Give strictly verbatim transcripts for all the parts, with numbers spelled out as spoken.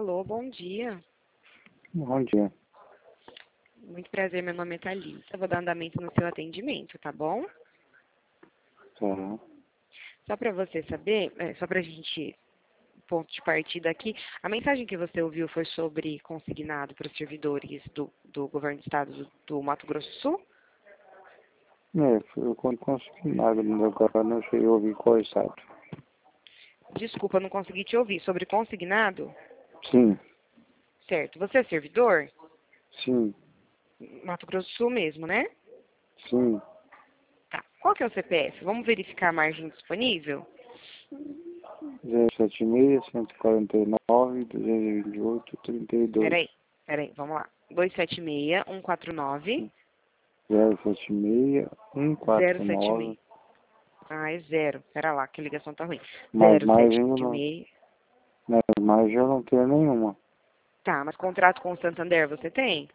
Alô, bom dia. Bom dia. Muito prazer, meu nome é Thalita. Vou dar andamento no seu atendimento, tá bom? Tá. Só para você saber, é, só para a gente, ponto de partida aqui, a mensagem que você ouviu foi sobre consignado para os servidores do, do governo do estado do, do Mato Grosso do Sul? É, eu quando consegui nada, mas agora não sei ouvir qual é o estado. Desculpa, não consegui te ouvir. Sobre consignado? Sim, Certo. Você é servidor? sim, Mato Grosso do Sul mesmo, né? sim. Tá. Qual que é o C P F? Vamos verificar a margem disponível? zero sete seis, cento e quarenta e nove, duzentos e vinte e oito, trinta e dois. Peraí, peraí, vamos lá. dois sete seis, um quatro nove, zero sete seis, um zero quatro sete nove. seis. Ah, é zero. Pera lá, que a ligação tá ruim. Mas Zero mais sete eu não. seis. Mas mais eu não tenho nenhuma. Tá, mas contrato com o Santander você tem?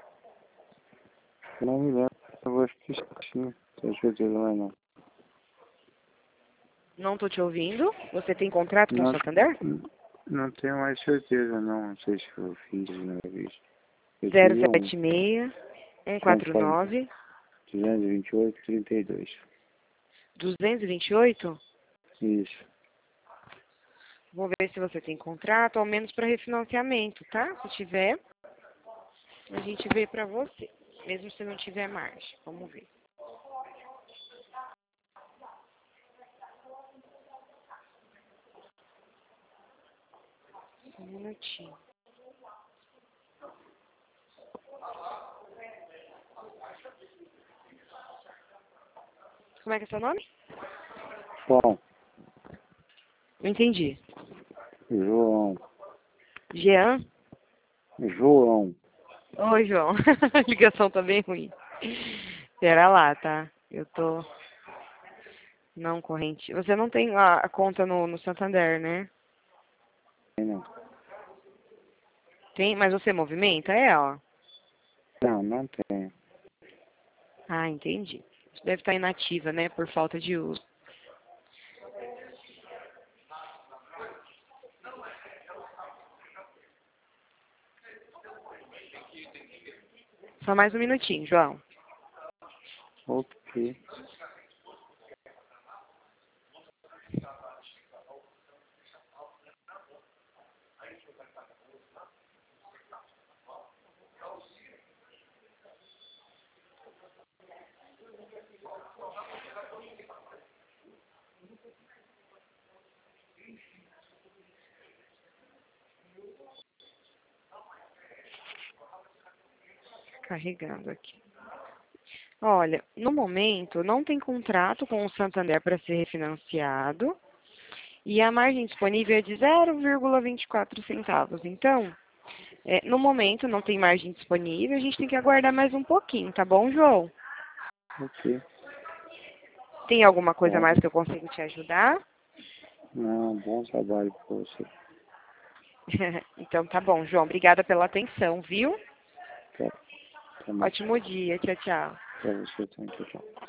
Eu não me lembro. Eu acho que sim. Tenho certeza, mas não. Não tô te ouvindo. Você tem contrato com o Não, Santander? não tenho mais certeza, não. Não sei se eu fiz a primeira vez. Eu zero tive um. sete seis, um cento e quatro quarenta, nove, duzentos e vinte e oito, trinta e dois. duzentos e vinte e oito. Isso. Vou ver se você tem contrato, ao menos para refinanciamento, tá? Se tiver, a gente vê pra você. Mesmo se não tiver margem. Vamos ver. Um minutinho. Como é que é seu nome? Bom, Não entendi. João. Jean? João. Oi, João. A ligação tá bem ruim. Pera lá, tá? Eu tô... Não, corrente. Você não tem a, a conta no, no Santander, né? Não, Tem, mas você movimenta ela? não, não tenho. Ah, entendi. Isso deve estar inativa, né? Por falta de uso. Só mais um minutinho, João. Ok. Carregando aqui. Olha, no momento não tem contrato com o Santander para ser refinanciado e a margem disponível é de zero vírgula vinte e quatro centavos. Então, é, no momento não tem margem disponível, a gente tem que aguardar mais um pouquinho, tá bom, João? Ok. Tem alguma coisa a Tá. mais que eu consigo te ajudar? Não, bom trabalho pra você. Então tá bom, João. Obrigada pela atenção, viu? Tá. Tá mais. Ótimo dia. Tchau, tchau. Pra você também, tchau.